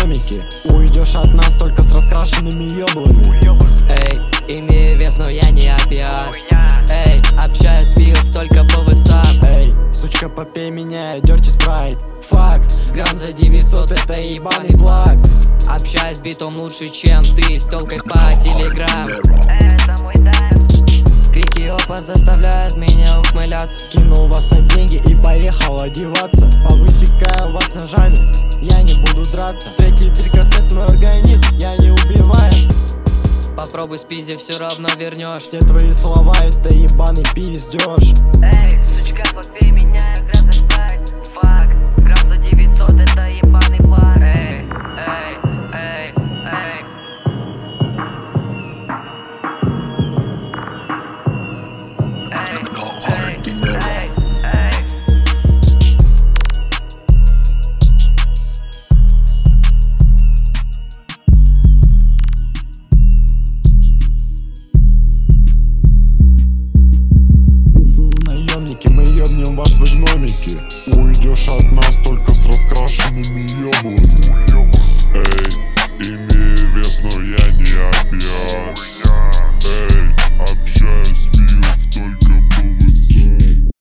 динамики. Уйдешь от нас только с раскрашенными еблами. Эй, имею вес, но я не опиат. Эй, общаюсь с пив только по WhatsApp. Эй, сучка, попей меня, dirty sprite. Фак, Грамм за 900 это ебаный флаг. Общаюсь с битом лучше, чем ты с тёлкой по телеграм. Это мой тайм. Крики опа заставляют меня ухмыляться. кинул вас на деньги и поехал одеваться. Повысекаю вас ножами, я не буду драться. Третий перекосет мой организм, я не убиваю. Попробуй спизи, все равно вернешь. Все твои слова это ебаный пиздеж. Эй, сучка, попей меня,